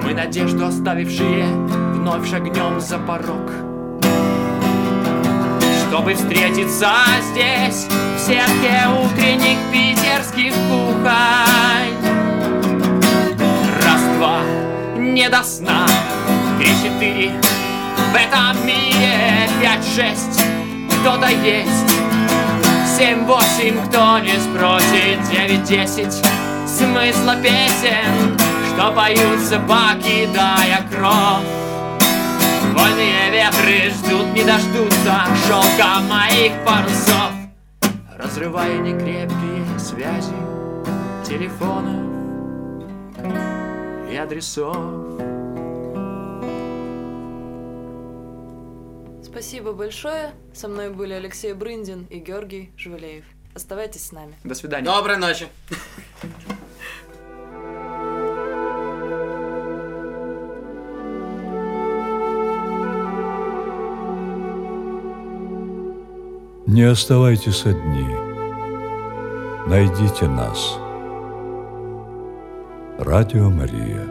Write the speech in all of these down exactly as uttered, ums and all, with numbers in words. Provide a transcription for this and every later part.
Мы надежду оставившие вновь шагнем за порог, чтобы встретиться здесь в сетке утренних питерских кухонь. Раз-два, не до сна, три-четыре, в этом мире пять-шесть, кто-то есть. Семь-восемь, кто не спросит, девять-десять, смысла песен, что поются, покидая кровь. Вольные ветры ждут, не дождутся шелка моих парусов, разрывая некрепкие связи телефонов и адресов. Спасибо большое. Со мной были Алексей Брындин и Георгий Жвалеев. Оставайтесь с нами. До свидания. Доброй ночи. Не оставайтесь одни. Найдите нас. Радио Мария.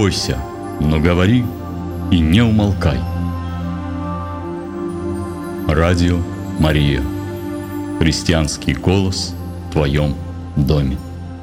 бойся, но говори и не умолкай. Радио Мария. Христианский голос в твоем доме.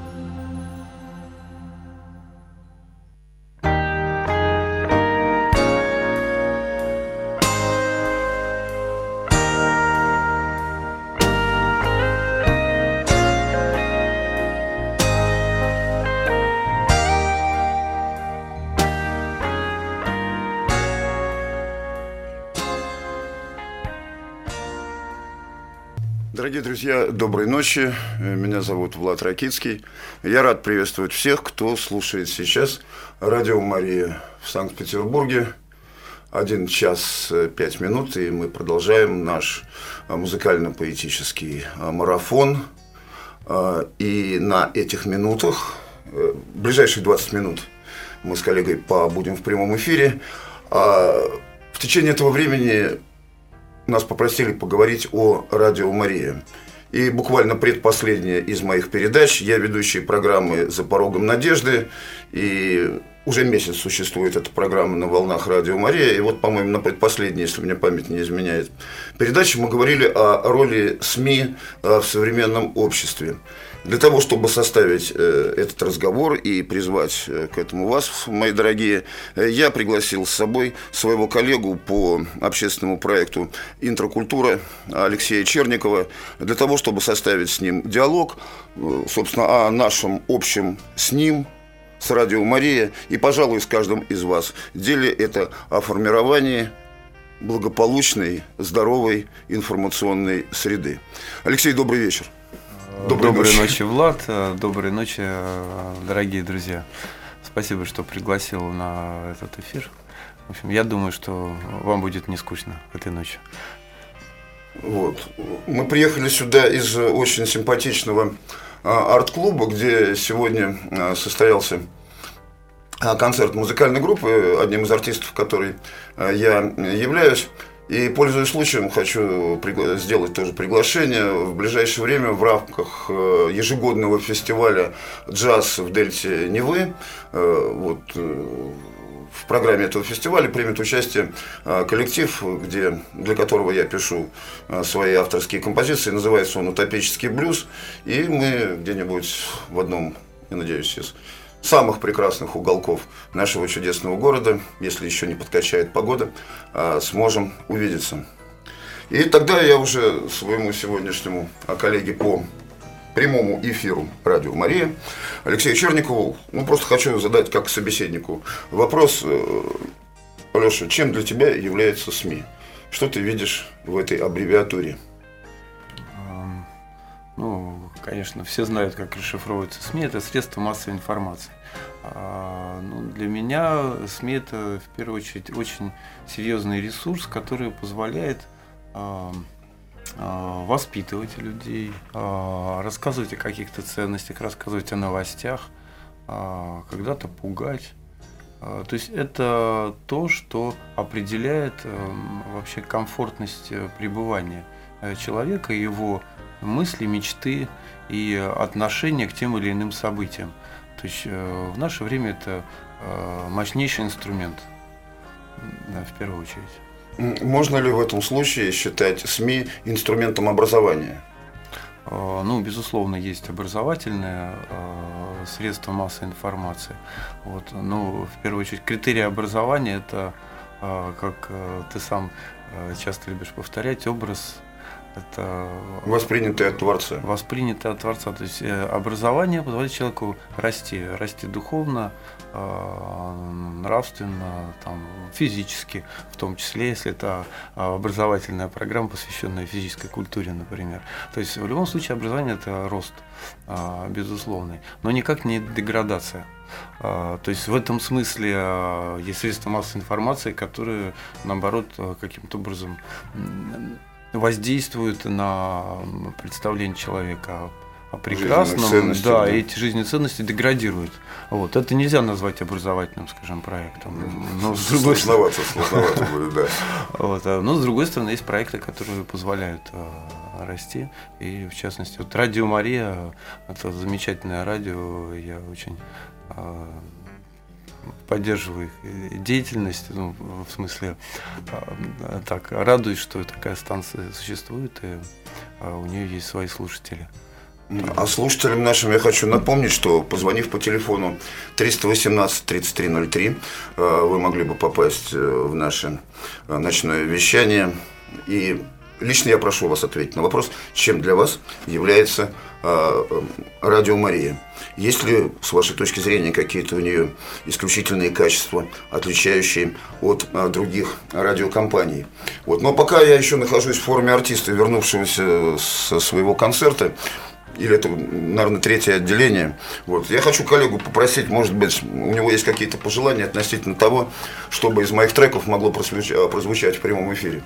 Дорогие друзья, доброй ночи. Меня зовут Влад Ракицкий. Я рад приветствовать всех, кто слушает сейчас Радио Мария в Санкт-Петербурге. Один час пять минут, и мы продолжаем наш музыкально-поэтический марафон. И на этих минутах, ближайшие двадцать минут, мы с коллегой побудем в прямом эфире. В течение этого времени нас попросили поговорить о Радио Мария. И буквально предпоследняя из моих передач. Я ведущий программы «За порогом надежды». И уже месяц существует эта программа на волнах Радио Мария. И вот, по-моему, на предпоследней, если мне память не изменяет, передаче мы говорили о роли СМИ в современном обществе. Для того, чтобы составить этот разговор и призвать к этому вас, мои дорогие, я пригласил с собой своего коллегу по общественному проекту «Интракультура» Алексея Черникова, для того, чтобы составить с ним диалог, собственно, о нашем общем с ним, с Радио Мария, и, пожалуй, с каждым из вас деле это о формировании благополучной, здоровой информационной среды. Алексей, добрый вечер. Доброй, Доброй ночи. ночи, Влад. Доброй ночи, дорогие друзья. Спасибо, что пригласил на этот эфир. В общем, я думаю, что вам будет не скучно этой ночью. Вот. Мы приехали сюда из очень симпатичного арт-клуба, где сегодня состоялся концерт музыкальной группы, одним из артистов которой я являюсь. И, пользуясь случаем, хочу сделать тоже приглашение. В ближайшее время в рамках ежегодного фестиваля «Джаз в Дельте Невы», вот, в программе этого фестиваля примет участие коллектив, где, для которого я пишу свои авторские композиции. Называется он «Утопический блюз». И мы где-нибудь в одном, я надеюсь, из самых прекрасных уголков нашего чудесного города, если еще не подкачает погода, сможем увидеться. И тогда я уже своему сегодняшнему коллеге по прямому эфиру Радио Мария Алексею Черникову, ну, просто хочу задать как собеседнику вопрос. Алеша, чем для тебя является СМИ? Что ты видишь в этой аббревиатуре? Ну, конечно, все знают, как расшифровываются СМИ. Это средства массовой информации. А, ну, для меня СМИ – это, в первую очередь, очень серьезный ресурс, который позволяет а, а, воспитывать людей, а, рассказывать о каких-то ценностях, рассказывать о новостях, а, когда-то пугать. А, то есть это то, что определяет а, вообще комфортность пребывания человека, его мысли, мечты и отношения к тем или иным событиям. То есть э, в наше время это э, мощнейший инструмент, да, в первую очередь. Можно ли в этом случае считать СМИ инструментом образования? Э, ну, безусловно, есть образовательное э, средство массовой информации. Вот, но в первую очередь критерий образования – это, э, как э, ты сам э, часто любишь повторять, образ. Это воспринятое от Творца. Воспринятое от Творца. То есть образование позволяет человеку расти, расти духовно, нравственно, там, физически, в том числе, если это образовательная программа, посвященная физической культуре, например. То есть в любом случае образование – это рост, безусловный, но никак не деградация. То есть в этом смысле есть средства массовой информации, которые, наоборот, каким-то образом воздействуют на представление человека о прекрасном, да, да, и эти жизненные ценности деградируют. Вот. Это нельзя назвать образовательным, скажем, проектом. Но с другой стороны, сложновато будет, да. Вот. Но с другой стороны, есть проекты, которые позволяют э, расти. И в частности, вот Радио Мария, это замечательное радио, я очень э, поддерживаю их деятельность, ну, в смысле, так, радуюсь, что такая станция существует, и у нее есть свои слушатели. А слушателям нашим я хочу напомнить, что, позвонив по телефону триста восемнадцать тридцать три ноль три, вы могли бы попасть в наше ночное вещание. И лично я прошу вас ответить на вопрос, чем для вас является Радио Мария. Есть ли, с вашей точки зрения, какие-то у нее исключительные качества, отличающие от других радиокомпаний? Вот. Но пока я еще нахожусь в форме артиста, вернувшегося со своего концерта, или это, наверное, третье отделение. Вот. Я хочу коллегу попросить, может быть, у него есть какие-то пожелания относительно того, чтобы из моих треков могло прозвучать, прозвучать в прямом эфире.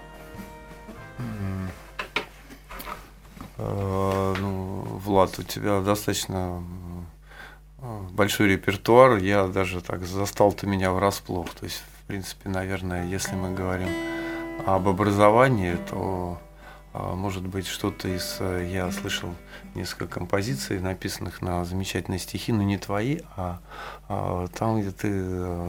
Ну, Влад, у тебя достаточно большой репертуар. Я даже так застал ты меня врасплох. То есть, в принципе, наверное, если мы говорим об образовании, то может быть что-то из... Я слышал несколько композиций, написанных на замечательные стихи, но не твои, а, а там, где ты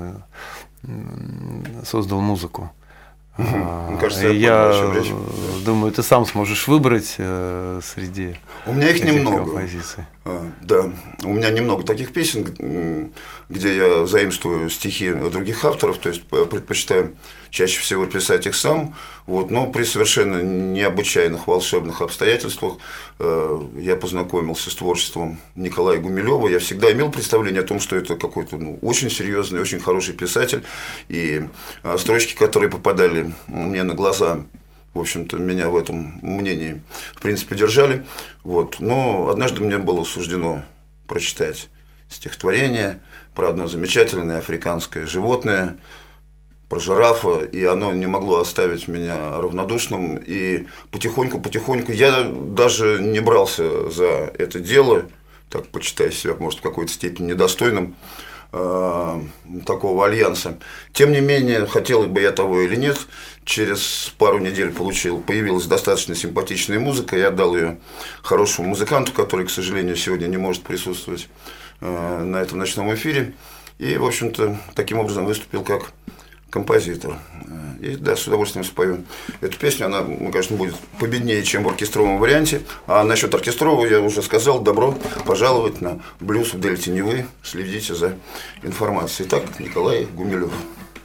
создал музыку. Мне кажется, я, я думаю, ты сам сможешь выбрать э, среди у меня их этих немного. композиций. А, да, у меня немного таких песен, где я заимствую стихи других авторов, то есть предпочитаю чаще всего писать их сам, вот, но при совершенно необычайных волшебных обстоятельствах э, я познакомился с творчеством Николая Гумилева. Я всегда имел представление о том, что это какой-то ну, очень серьезный, очень хороший писатель, и э, строчки, которые попадали мне на глаза, в общем-то, меня в этом мнении, в принципе, держали. Вот. Но однажды мне было суждено прочитать стихотворение про одно замечательное африканское животное, про жирафа, и оно не могло оставить меня равнодушным. И потихоньку-потихоньку я даже не брался за это дело, так почитая себя, может, в какой-то степени недостойным э, такого альянса. Тем не менее, хотел бы я того или нет, через пару недель получил, появилась достаточно симпатичная музыка, я отдал ее хорошему музыканту, который, к сожалению, сегодня не может присутствовать э, на этом ночном эфире. И, в общем-то, таким образом выступил как композитор. И да, с удовольствием спою эту песню. Она, конечно, будет победнее, чем в оркестровом варианте. А насчет оркестрового я уже сказал. Добро пожаловать на блюз в Дельте Невы. Следите за информацией. Итак, Николай Гумилев.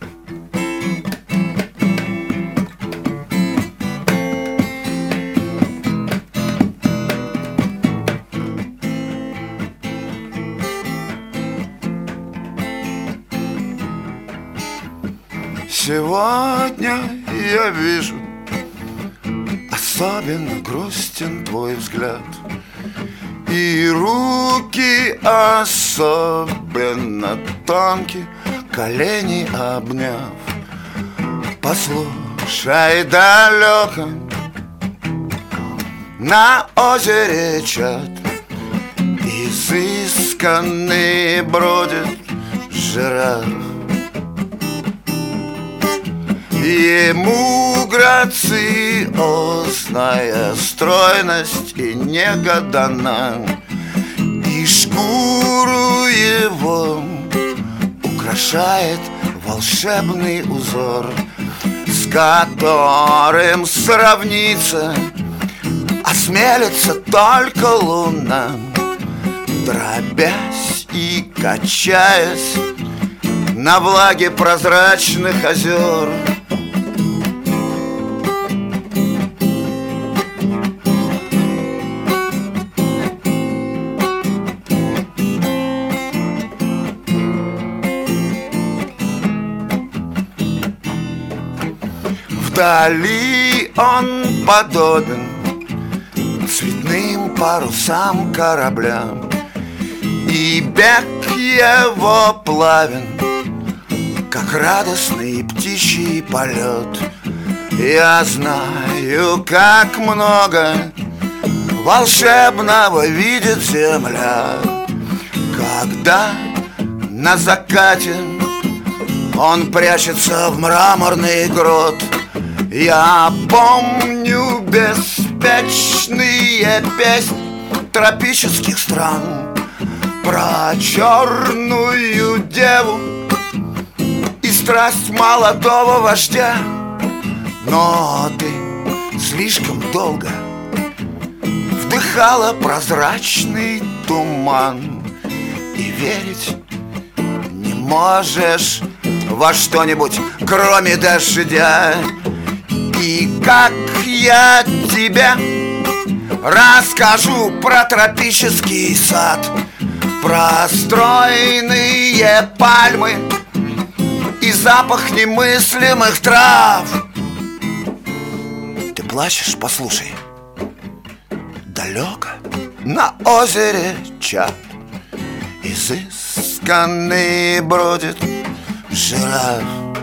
Сегодня я вижу, особенно грустен твой взгляд, и руки особенно тонкие, колени обняв. Послушай, далеко на озере чат изысканный бродит жираф. Ему грациозная стройность и нега дана, и шкуру его украшает волшебный узор, с которым сравниться осмелится только луна, дробясь и качаясь на влаге прозрачных озер. Вдали он подобен цветным парусам корабля, и бег его плавен, как радостный птичий полет. Я знаю, как много волшебного видит земля, когда на закате он прячется в мраморный грот. Я помню беспечные песни тропических стран про черную деву страсть молодого вождя. Но ты слишком долго вдыхала прозрачный туман, и верить не можешь во что-нибудь, кроме дождя. И как я тебе расскажу про тропический сад, про стройные пальмы и запах немыслимых трав. Ты плачешь, послушай. Далеко на озере Чап изысканный бродит жираф.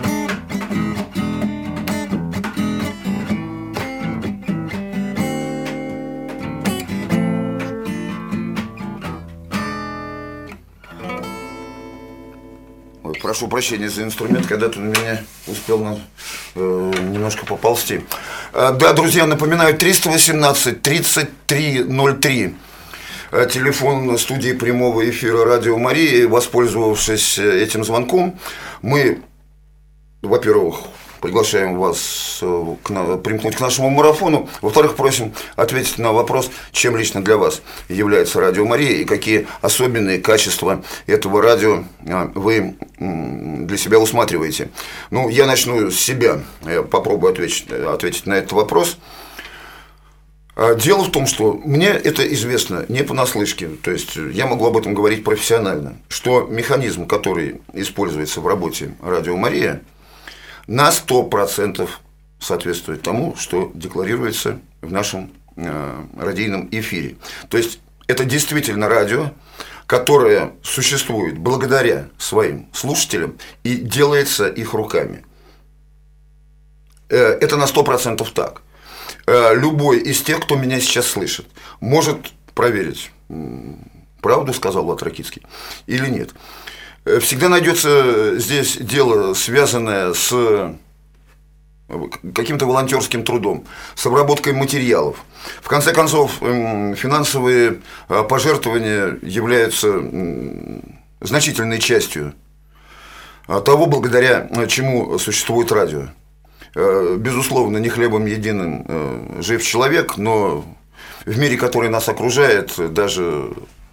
Ой, прошу прощения за инструмент, когда-то на меня успел на, э, немножко поползти. Э, да, друзья, напоминаю, триста восемнадцать тридцать три ноль три. Телефон студии прямого эфира «Радио Мария». Воспользовавшись этим звонком, мы, во-первых, приглашаем вас к на, примкнуть к нашему марафону. Во-вторых, просим ответить на вопрос, чем лично для вас является «Радио Мария» и какие особенные качества этого радио вы для себя усматриваете. Ну, я начну с себя. Я попробую ответить, ответить на этот вопрос. Дело в том, что мне это известно не понаслышке, то есть я могу об этом говорить профессионально, что механизм, который используется в работе «Радио Мария», на сто процентов соответствует тому, что декларируется в нашем э, радийном эфире. То есть это действительно радио, которое существует благодаря своим слушателям и делается их руками. Э, это на сто процентов так. Любой из тех, кто меня сейчас слышит, может проверить, правду сказал Влад Ракицкий или нет. Всегда найдется здесь дело, связанное с каким-то волонтерским трудом, с обработкой материалов. В конце концов, финансовые пожертвования являются значительной частью того, благодаря чему существует радио. Безусловно, не хлебом единым жив человек, но в мире, который нас окружает, даже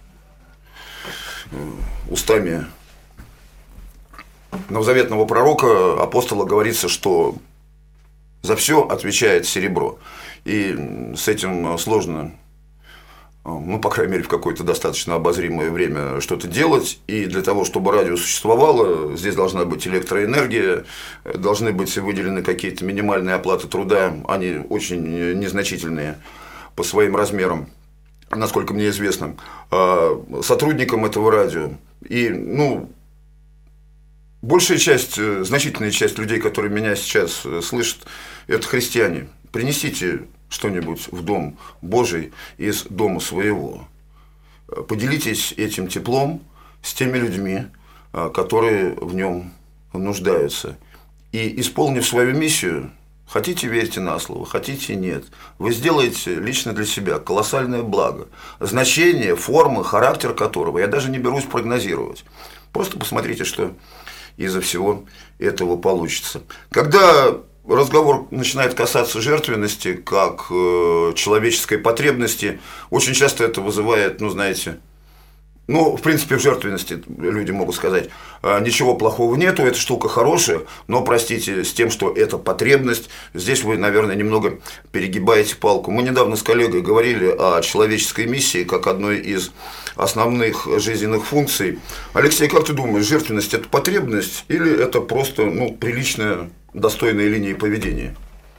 устами новозаветного пророка, апостола, говорится, что за все отвечает серебро. И с этим сложно, ну, по крайней мере, в какое-то достаточно обозримое время что-то делать. И для того, чтобы радио существовало, здесь должна быть электроэнергия, должны быть выделены какие-то минимальные оплаты труда, они очень незначительные по своим размерам, насколько мне известно, сотрудникам этого радио. И, ну, большая часть, значительная часть людей, которые меня сейчас слышат, это христиане. Принесите что-нибудь в Дом Божий из дома своего. Поделитесь этим теплом с теми людьми, которые в нем нуждаются. И, исполнив свою миссию, хотите верьте на слово, хотите нет, вы сделаете лично для себя колоссальное благо, значение, формы, характер которого я даже не берусь прогнозировать. Просто посмотрите, что из-за всего этого получится. Когда разговор начинает касаться жертвенности как э, человеческой потребности, очень часто это вызывает, ну, знаете, ну, в принципе, в жертвенности люди могут сказать, ничего плохого нету, эта штука хорошая, но, простите, с тем, что это потребность, здесь вы, наверное, немного перегибаете палку. Мы недавно с коллегой говорили о человеческой миссии как одной из основных жизненных функций. Алексей, как ты думаешь, жертвенность – это потребность или это просто, ну, приличная, достойная линия поведения?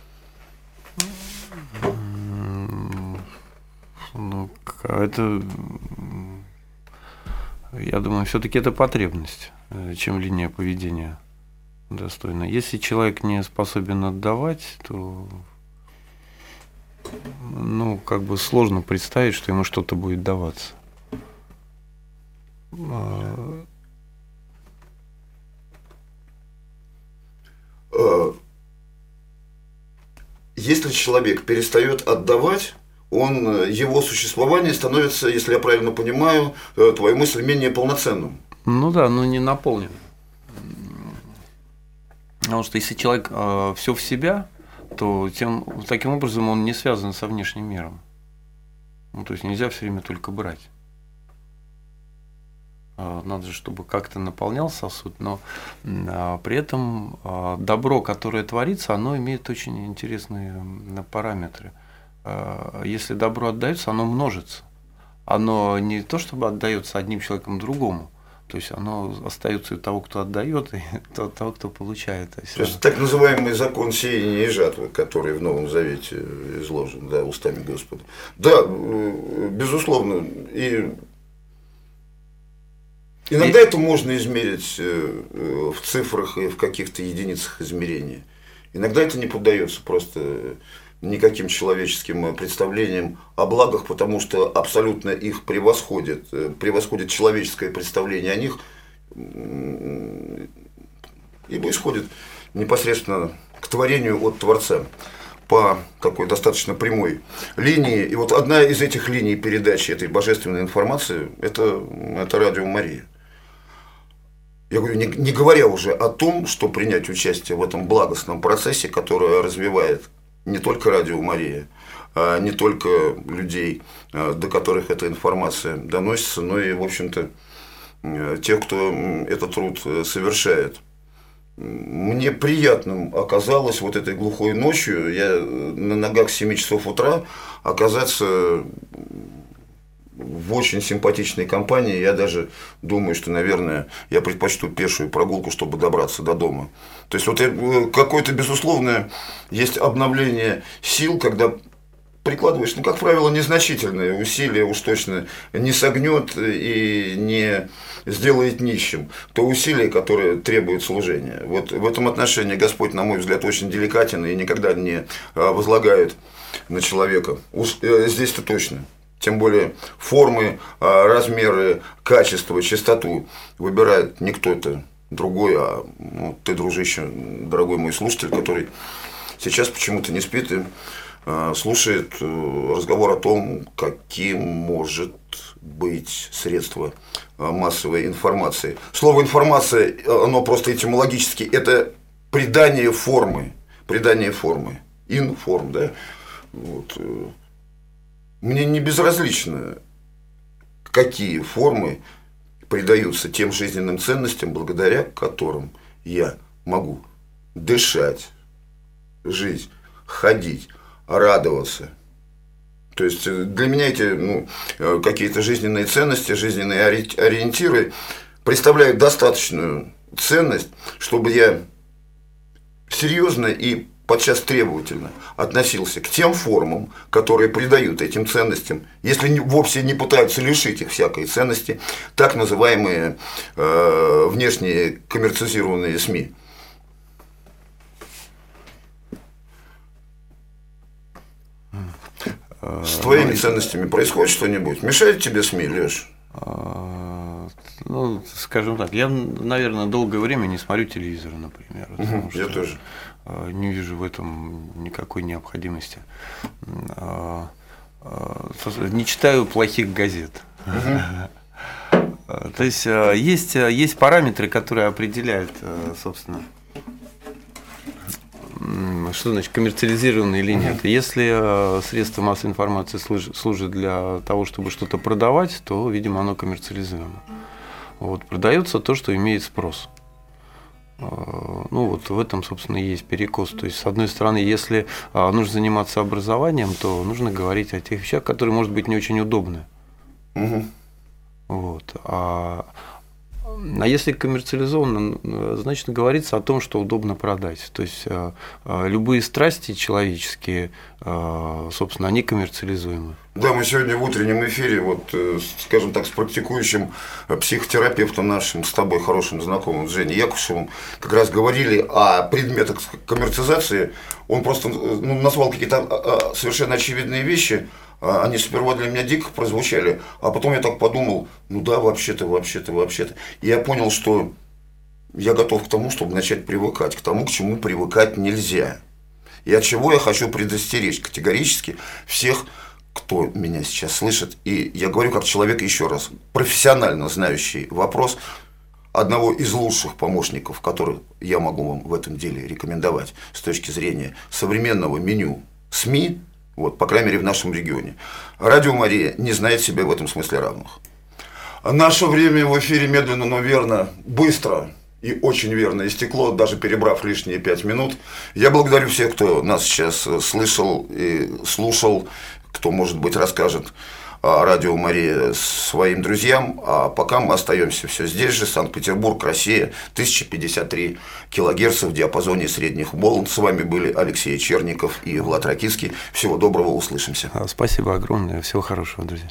Ну, это... Я думаю, все-таки это потребность, чем линия поведения достойна. Если человек не способен отдавать, то, ну, как бы сложно представить, что ему что-то будет даваться. Если человек перестает отдавать, он, его существование становится, если я правильно понимаю, твою мысль, менее полноценным. Ну да, но не наполнен. Потому что если человек э, все в себя, то тем, таким образом он не связан со внешним миром. Ну, то есть нельзя все время только брать. Надо же, чтобы как-то наполнял сосуд, но а, при этом а, добро, которое творится, оно имеет очень интересные параметры. А, если добро отдается, оно множится. Оно не то, чтобы отдается одним человеком другому, то есть оно остается у того, кто отдает, и у того, кто получает. То есть, то есть так называемый закон сеяния и жатвы, который в Новом Завете изложен, да, устами Господа. Да, безусловно, и иногда это можно измерить в цифрах и в каких-то единицах измерения. Иногда это не поддается просто никаким человеческим представлениям о благах, потому что абсолютно их превосходит, превосходит человеческое представление о них, ибо исходит непосредственно к творению от Творца по такой достаточно прямой линии. И вот одна из этих линий передачи этой божественной информации – это, это Радио Мария. Я говорю, не, не говоря уже о том, что принять участие в этом благостном процессе, которое развивает не только Радио Мария, а не только людей, до которых эта информация доносится, но и, в общем-то, тех, кто этот труд совершает. Мне приятным оказалось вот этой глухой ночью, я на ногах с семи часов утра, оказаться в очень симпатичной компании. Я даже думаю, что, наверное, я предпочту пешую прогулку, чтобы добраться до дома. То есть, вот какое-то, безусловное, есть обновление сил, когда прикладываешь, ну, как правило, незначительные усилия, уж точно не согнет и не сделает нищим то усилие, которое требует служения. Вот в этом отношении Господь, на мой взгляд, очень деликатен и никогда не возлагает на человека. Уж здесь-то точно. Тем более формы, размеры, качество, чистоту выбирает не кто-то другой, а ну, ты, дружище, дорогой мой слушатель, который сейчас почему-то не спит и слушает разговор о том, каким может быть средство массовой информации. Слово «информация», оно просто этимологически, это придание формы, придание формы, информ, да, вот. Мне не безразлично, какие формы придаются тем жизненным ценностям, благодаря которым я могу дышать, жить, ходить, радоваться. То есть для меня эти ну, какие-то жизненные ценности, жизненные ориентиры представляют достаточную ценность, чтобы я серьезно и подчас требовательно относился к тем формам, которые придают этим ценностям, если не, вовсе не пытаются лишить их всякой ценности, так называемые э, внешние коммерциализированные СМИ. С твоими ну, ценностями происходит что-нибудь? Мешает тебе СМИ, Леш? Ну, скажем так, я, наверное, долгое время не смотрю телевизор, например. Угу, я тоже. Не вижу в этом никакой необходимости. Не читаю плохих газет. Угу. То есть, есть, есть параметры, которые определяют, собственно, что значит коммерциализированные или нет. Если средство массовой информации служит для того, чтобы что-то продавать, то, видимо, оно коммерциализуемо. Вот, продается то, что имеет спрос. Ну вот в этом, собственно, и есть перекос. То есть, с одной стороны, если нужно заниматься образованием, то нужно говорить о тех вещах, которые, может быть, не очень удобны. Угу. Вот. А, а если коммерциализованно, значит, говорится о том, что удобно продать. То есть любые страсти человеческие, собственно, они коммерциализуемы. Да, мы сегодня в утреннем эфире, вот, скажем так, с практикующим психотерапевтом нашим, с тобой хорошим знакомым, Женей Якушевым, как раз говорили о предметах коммерциализации. Он просто ну, назвал какие-то совершенно очевидные вещи, они сперва для меня дико прозвучали, а потом я так подумал, ну да, вообще-то, вообще-то, вообще-то. И я понял, что я готов к тому, чтобы начать привыкать, к тому, к чему привыкать нельзя. И от чего я хочу предостеречь категорически всех, кто меня сейчас слышит, и я говорю как человек, еще раз, профессионально знающий вопрос, одного из лучших помощников, который я могу вам в этом деле рекомендовать с точки зрения современного меню СМИ, вот, по крайней мере, в нашем регионе. Радио Мария не знает себе в этом смысле равных. Наше время в эфире медленно, но верно, быстро и очень верно истекло, даже перебрав лишние пять минут. Я благодарю всех, кто нас сейчас слышал и слушал, кто, может быть, расскажет о Радио Мария своим друзьям. А пока мы остаемся все здесь же, Санкт-Петербург, Россия, тысяча пятьдесят три килогерца в диапазоне средних волн. С вами были Алексей Черников и Влад Ракицкий. Всего доброго, услышимся. Спасибо огромное, всего хорошего, друзья.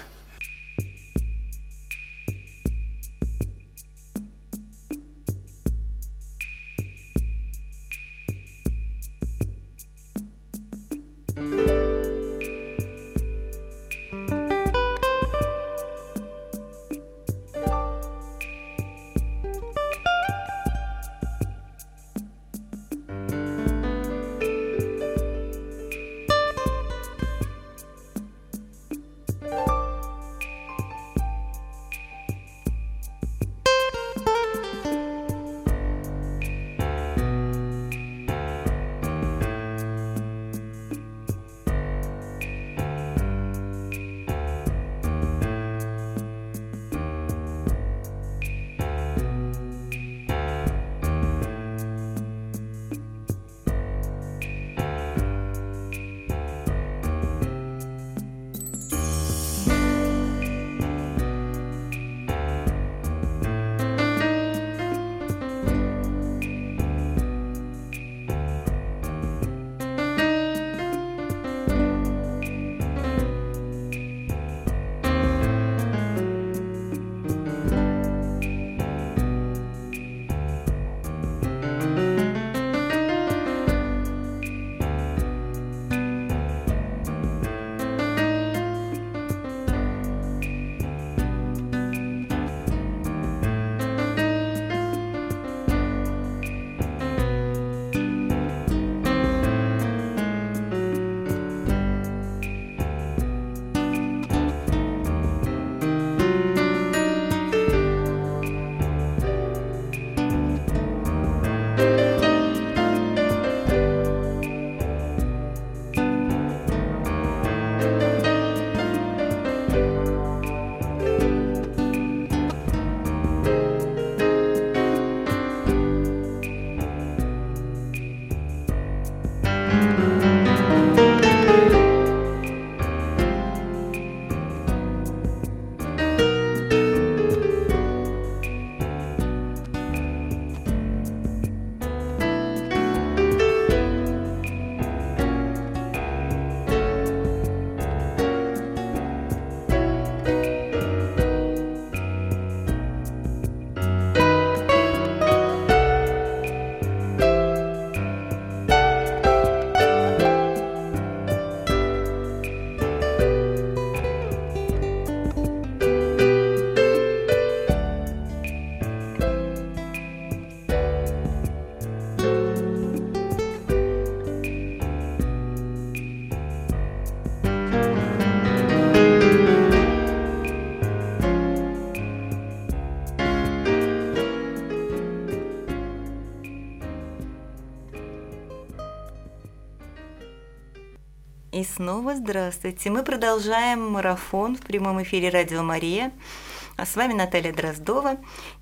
И снова здравствуйте. Мы продолжаем марафон в прямом эфире Радио Мария. А с вами Наталья Дроздова.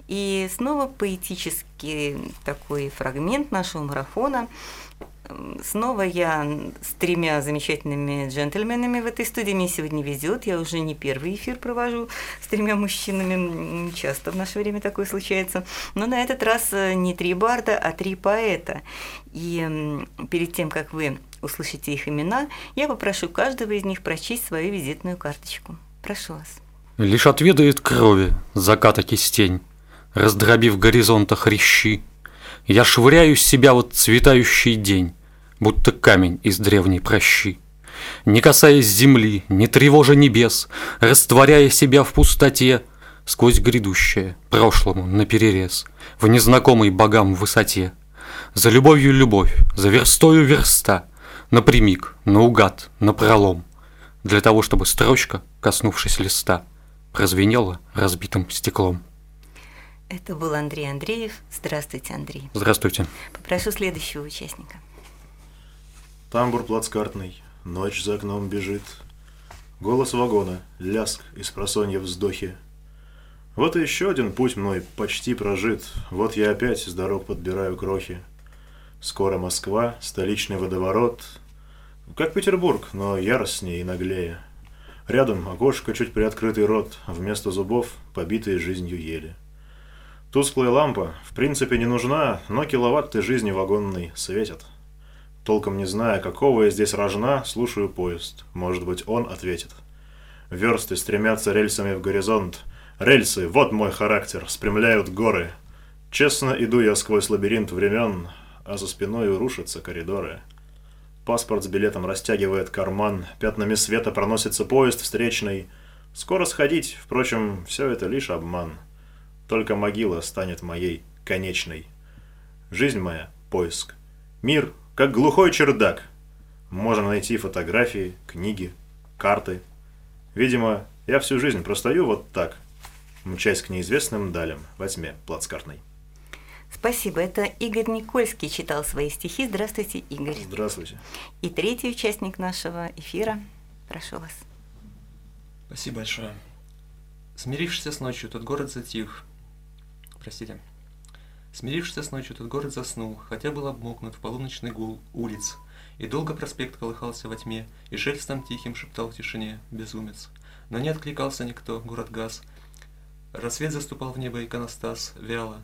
И снова поэтический такой фрагмент нашего марафона. Снова я с тремя замечательными джентльменами в этой студии. Мне сегодня везет. Я уже не первый эфир провожу с тремя мужчинами. Часто в наше время такое случается. Но на этот раз не три барда, а три поэта. И перед тем, как вы услышите их имена, я попрошу каждого из них прочесть свою визитную карточку. Прошу вас. Лишь отведает крови заката кистень, раздробив в горизонтах хрящи. Я швыряю с себя вот цветающий день, будто камень из древней пращи. Не касаясь земли, не тревожа небес, растворяя себя в пустоте, сквозь грядущее, прошлому наперерез, в незнакомой богам высоте. За любовью любовь, за верстою верста, напрямик, наугад, напролом, для того, чтобы строчка, коснувшись листа, прозвенела разбитым стеклом. Это был Андрей Андреев. Здравствуйте, Андрей. Здравствуйте. Попрошу следующего участника. Тамбур плацкартный, ночь за окном бежит. Голос вагона, ляск и спросонья вздохи. Вот и еще один путь мной почти прожит. Вот я опять с дорог подбираю крохи. Скоро Москва, столичный водоворот. Как Петербург, но яростнее и наглее. Рядом окошко, чуть приоткрытый рот, вместо зубов побитые жизнью ели. Тусклая лампа в принципе не нужна, но киловатты жизни вагонной светят. Толком не зная, какого я здесь рожна, слушаю поезд. Может быть, он ответит. Версты стремятся рельсами в горизонт. Рельсы, вот мой характер, спрямляют горы. Честно иду я сквозь лабиринт времен, а за спиной рушатся коридоры. Паспорт с билетом растягивает карман, пятнами света проносится поезд встречный. Скоро сходить, впрочем, все это лишь обман. Только могила станет моей конечной. Жизнь моя — поиск. Мир — как глухой чердак. Можно найти фотографии, книги, карты. Видимо, я всю жизнь простою вот так, мчась к неизвестным далям во тьме плацкартной. Спасибо. Это Игорь Никольский читал свои стихи. Здравствуйте, Игорь. Здравствуйте. И третий участник нашего эфира. Прошу вас. Спасибо большое. Смирившись с ночью, тот город затих. Простите. Смирившись с ночью, тот город заснул, хотя был обмокнут в полуночный гул улиц. И долго проспект колыхался во тьме, и шелестом тихим шептал в тишине безумец. Но не откликался никто, город гас. Рассвет заступал в небо иконостас, вяло.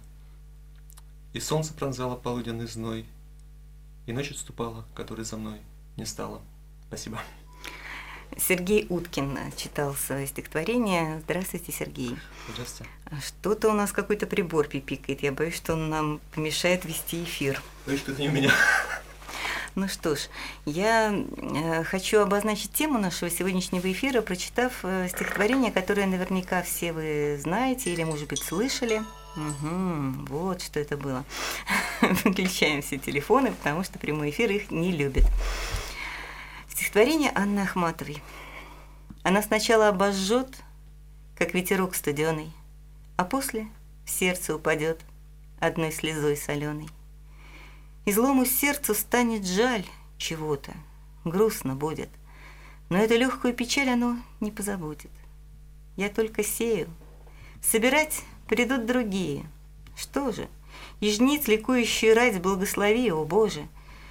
И солнце пронзало полуденный зной, и ночь отступала, которой за мной не стало. Спасибо. Сергей Уткин читал свое стихотворение. Здравствуйте, Сергей. Здравствуйте. Что-то у нас какой-то прибор пипикает. Я боюсь, что он нам помешает вести эфир. Боюсь, что это не у меня. Ну что ж, я э, хочу обозначить тему нашего сегодняшнего эфира, прочитав э, стихотворение, которое наверняка все вы знаете или, может быть, слышали. Угу, вот что это было. Выключаем все телефоны, потому что прямой эфир их не любит. Стихотворение Анны Ахматовой. Она сначала обожжет, как ветерок студеный, а после в сердце упадет одной слезой соленой. И злому сердцу станет жаль чего-то, грустно будет, но эту легкую печаль оно не позабудет. Я только сею, собирать придут другие. Что же, и жниц ликующую рать благослови, о Боже!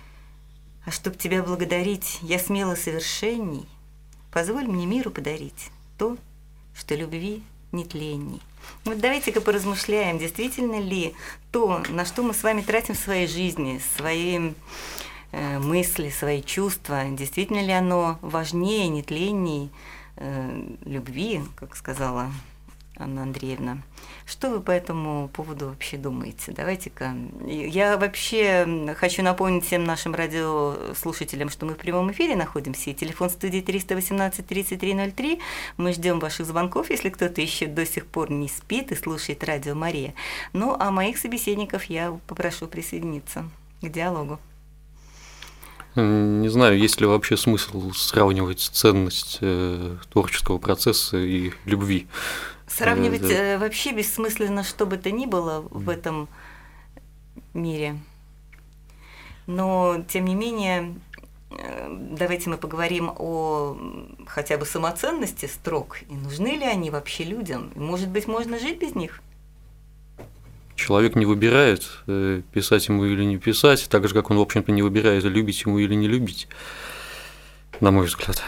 А чтоб тебя благодарить, я смело совершенней, позволь мне миру подарить то, что любви нетленней. Вот давайте-ка поразмышляем, действительно ли то, на что мы с вами тратим в своей жизни, свои э, мысли, свои чувства, действительно ли оно важнее, нетленней э, любви, как сказала Анна Андреевна. Что вы по этому поводу вообще думаете? Давайте-ка. Я вообще хочу напомнить всем нашим радиослушателям, что мы в прямом эфире находимся. И телефон студии триста восемнадцать тридцать три ноль три. Мы ждем ваших звонков, если кто-то еще до сих пор не спит и слушает радио Мария. Ну, а моих собеседников я попрошу присоединиться к диалогу. Не знаю, есть ли вообще смысл сравнивать ценность э, творческого процесса и любви. Сравнивать э, вообще бессмысленно, что бы то ни было в этом мире. Но, тем не менее, э, давайте мы поговорим о хотя бы самоценности строк. И нужны ли они вообще людям? Может быть, можно жить без них? Человек не выбирает, э, писать ему или не писать, так же, как он, в общем-то, не выбирает, любить ему или не любить, на мой взгляд.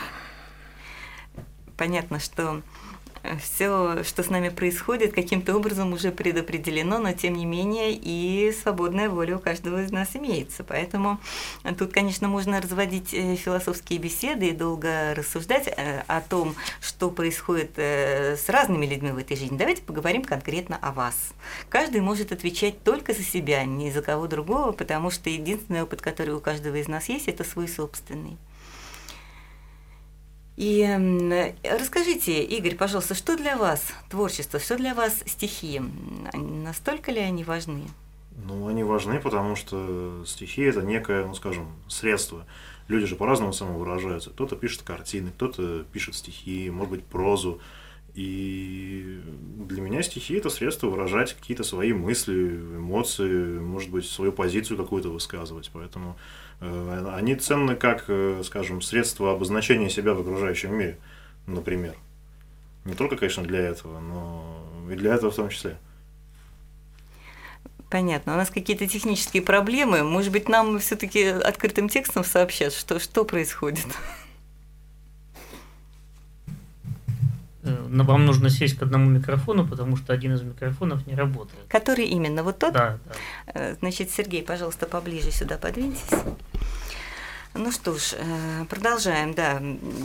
Понятно, что все, что с нами происходит, каким-то образом уже предопределено, но тем не менее и свободная воля у каждого из нас имеется. Поэтому тут, конечно, можно разводить философские беседы и долго рассуждать о том, что происходит с разными людьми в этой жизни. Давайте поговорим конкретно о вас. Каждый может отвечать только за себя, не за кого другого, потому что единственный опыт, который у каждого из нас есть, это свой собственный. И расскажите, Игорь, пожалуйста, что для вас творчество, что для вас стихи? Настолько ли они важны? Ну, они важны, потому что стихи – это некое, ну, скажем, средство. Люди же по-разному самовыражаются. Кто-то пишет картины, кто-то пишет стихи, может быть, прозу. И для меня стихи – это средство выражать какие-то свои мысли, эмоции, может быть, свою позицию какую-то высказывать. Поэтому э, они ценны как, э, скажем, средство обозначения себя в окружающем мире, например. Не только, конечно, для этого, но и для этого в том числе. Понятно. У нас какие-то технические проблемы. Может быть, нам все-таки открытым текстом сообщат, что, что происходит? Но вам нужно сесть к одному микрофону, потому что один из микрофонов не работает. Который именно? Вот тот? Да, да. Значит, Сергей, пожалуйста, поближе сюда подвиньтесь. Ну что ж, продолжаем, да.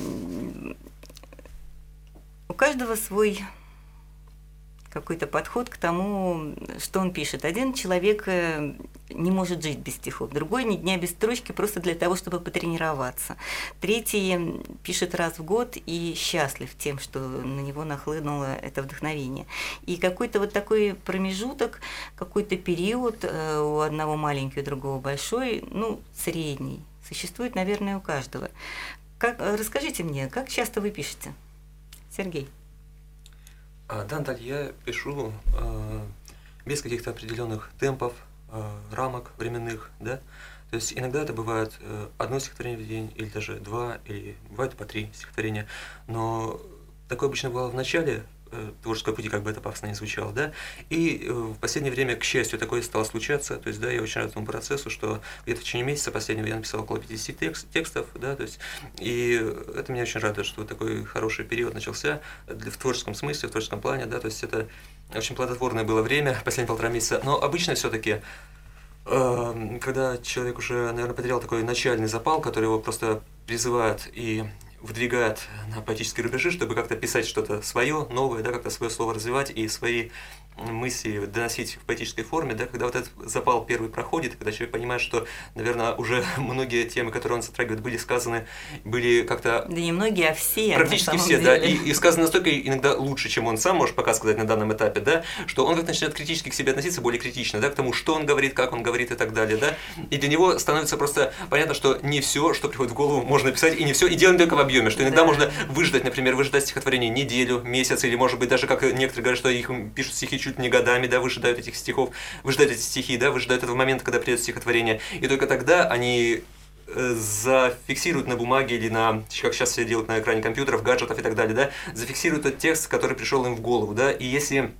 У каждого свой какой-то подход к тому, что он пишет. Один человек не может жить без стихов, другой ни дня без строчки просто для того, чтобы потренироваться. Третий пишет раз в год и счастлив тем, что на него нахлынуло это вдохновение. И какой-то вот такой промежуток, какой-то период у одного маленький, у другого большой, ну, средний, существует, наверное, у каждого. Как, расскажите мне, как часто вы пишете? Сергей. А, да, Наталья, я пишу э, без каких-то определенных темпов, э, рамок временных, да. То есть иногда это бывает э, одно стихотворение в день, или даже два, или бывает по три стихотворения. Но такое обычно бывало в начале э, творческого пути, как бы это пафосно не звучало, да. И э, в последнее время, к счастью, такое стало случаться. То есть, да, я очень рад этому процессу, что где-то в течение месяца последнего я написал около пятидесяти текст, текстов, да, то есть, и это меня очень радует, что вот такой хороший период начался для, в творческом смысле, в творческом плане, да, то есть это очень плодотворное было время, последние полтора месяца, но обычно все-таки, э, когда человек уже, наверное, потерял такой начальный запал, который его просто призывает и выдвигает на поэтические рубежи, чтобы как-то писать что-то свое, новое, да, как-то свое слово развивать и свои мысли доносить в поэтической форме, да, когда вот этот запал первый проходит, когда человек понимает, что, наверное, уже многие темы, которые он затрагивает, были сказаны, были как-то... Да не многие, а все. Практически все, деле. Да, и, и сказано настолько иногда лучше, чем он сам может пока сказать на данном этапе, да, что он как начинает критически к себе относиться, более критично, да, к тому, что он говорит, как он говорит и так далее, да, и для него становится просто понятно, что не все, что приходит в голову, можно писать, и не все, и дело не только в объеме, что иногда да. можно выждать, например, выждать стихотворение неделю, месяц, или, может быть, даже, как некоторые говорят, что их пишут стихи чуть не годами, да, выжидают этих стихов, выжидают эти стихи, да, выжидают этого момента, когда придет стихотворение, и только тогда они э, зафиксируют на бумаге или на, как сейчас все делают на экране компьютеров, гаджетов и так далее, да, зафиксируют тот текст, который пришел им в голову, да, и если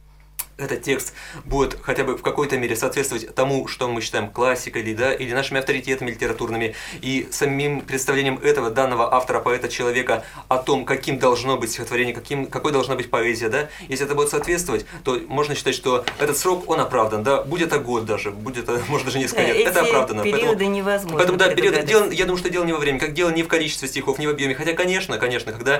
этот текст будет хотя бы в какой-то мере соответствовать тому, что мы считаем классикой, или, да, или нашими авторитетами литературными, и самим представлением этого данного автора, поэта, человека о том, каким должно быть стихотворение, каким, какой должна быть поэзия, да, если это будет соответствовать, то можно считать, что этот срок, он оправдан, да, будет это год даже, будет это, может, даже несколько лет, эти это оправдано. периоды поэтому, невозможно. Поэтому, да, периоды, дело, я думаю, что дело не во времени, как дело не в количестве стихов, не в объеме, хотя, конечно, конечно, когда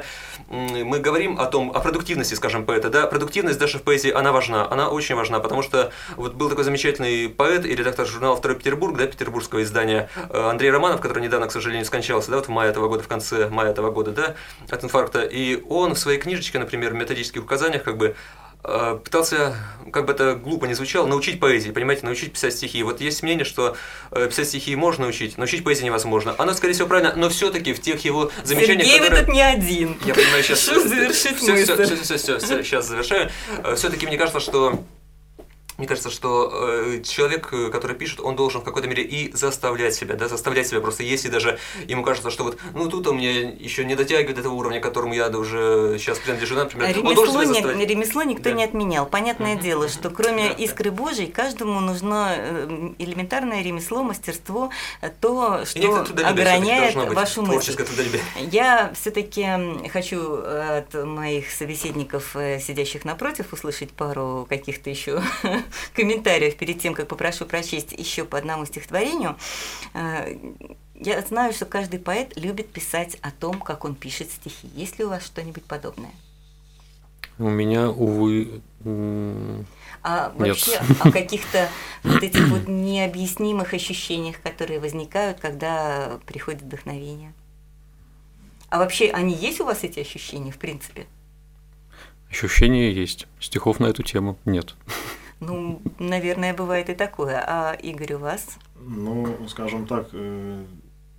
мы говорим о том, о продуктивности, скажем, поэта, да, продуктивность даже в поэзии, она важна. Она очень важна, потому что вот был такой замечательный поэт и редактор журнала «Второй Петербург», да, петербургского издания, Андрей Романов, который недавно, к сожалению, скончался, да, вот в мае этого года, в конце мая этого года, да, от инфаркта. И он в своей книжечке, например, в методических указаниях, как бы, пытался, как бы это глупо не звучало, научить поэзии, понимаете, научить писать стихи. Вот есть мнение, что писать стихи можно научить, научить поэзии невозможно. Оно, скорее всего, правильно, но все-таки в тех его замечаниях, Сергей, которые... вы тут не один. Я понимаю, сейчас... Что завершить мысль? Все, все, все, все, все, сейчас завершаю. Все-таки мне кажется, что Мне кажется, что э, человек, который пишет, он должен в какой-то мере и заставлять себя, да, заставлять себя просто, если даже ему кажется, что вот, ну, тут он мне еще не дотягивает до того уровня, к которому я уже сейчас принадлежу, например, ремесло, он должен себя заставлять. Не, ремесло никто да. не отменял. Понятное mm-hmm. дело, что кроме да, искры да. Божией, каждому нужно элементарное ремесло, мастерство, то, что ограняет вашу мысль. Я все-таки хочу от моих собеседников, сидящих напротив, услышать пару каких-то еще комментариев перед тем, как попрошу прочесть еще по одному стихотворению. Я знаю, что каждый поэт любит писать о том, как он пишет стихи. Есть ли у вас что-нибудь подобное? У меня, увы, а нет. Вообще о каких-то вот этих вот необъяснимых ощущениях, которые возникают, когда приходит вдохновение. А вообще они есть у вас, эти ощущения, в принципе? Ощущения есть. Стихов на эту тему нет. Ну, наверное, бывает и такое. А Игорь, у вас? Ну, скажем так,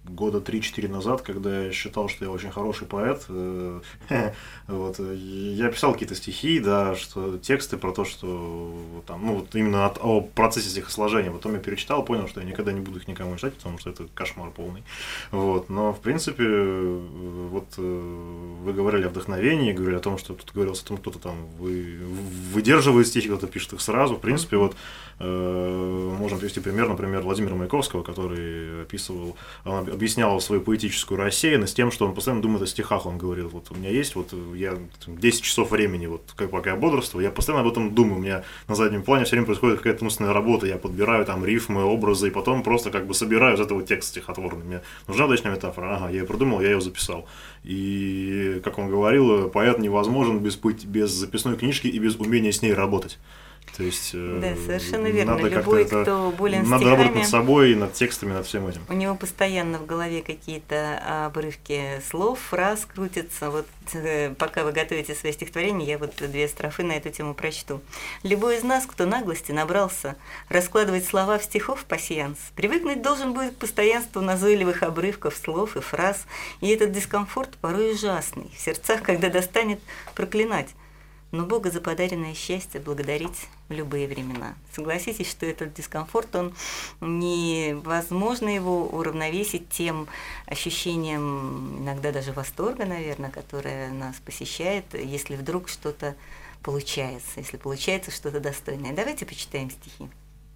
года три-четыре назад, когда я считал, что я очень хороший поэт. Вот, я писал какие-то стихи, да, что тексты про то, что там, ну, вот именно от, о процессе стихосложения. Потом я перечитал, понял, что я никогда не буду их никому читать, потому что это кошмар полный. Вот, но, в принципе, вот вы говорили о вдохновении, говорили о том, что тут говорилось о том, кто-то там вы, выдерживает стихи, кто-то пишет их сразу. В принципе, вот э, можем привести пример, например, Владимира Маяковского, который описывал, он объяснял свою поэтическую рассеянность тем, что он постоянно думает о стихах. Он говорил, вот у меня есть, вот я десять часов времени, вот как пока я бодрствую, я постоянно об этом думаю, у меня на заднем плане все время происходит какая-то умственная работа, я подбираю там рифмы, образы, и потом просто как бы собираю из этого текст стихотворный. Мне нужна удачная метафора, ага, я ее придумал, я ее записал. И, как он говорил, поэт невозможен без, без записной книжки и без умения с ней работать. То есть, да, совершенно верно. Надо Любой, кто болен надо стихами, работать над собой, над текстами, над всем этим. У него постоянно в голове какие-то обрывки слов, фраз крутятся. Вот пока вы готовите свои стихотворения, я вот две строфы на эту тему прочту. Любой из нас, кто наглости набрался раскладывать слова в стихов пасьянс, привыкнуть должен будет к постоянству назойливых обрывков слов и фраз, и этот дискомфорт порой ужасный, в сердцах, когда достанет проклинать. Но Бога за подаренное счастье благодарить в любые времена. Согласитесь, что этот дискомфорт, он невозможно его уравновесить тем ощущением, иногда даже восторга, наверное, которое нас посещает, если вдруг что-то получается, если получается что-то достойное. Давайте почитаем стихи.